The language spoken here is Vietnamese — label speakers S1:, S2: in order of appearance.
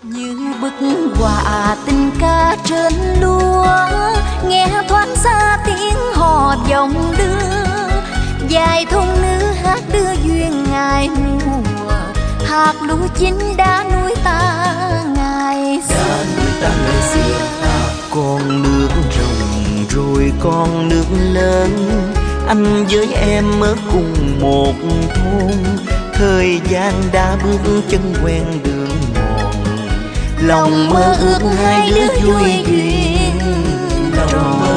S1: Như bức họa tình ca trên lúa, nghe thoáng xa tiếng hò vọng đưa. Dài thôn nữ hát đưa duyên ngày mùa, hạt lúa chín đã nuôi ta ngày xưa.
S2: Con nước rồng rồi con nước lớn, anh với em ở cùng một thôn. Thời gian đã bước chân quen đường mòn, lòng mơ ước hai đứa vui duyên tròn.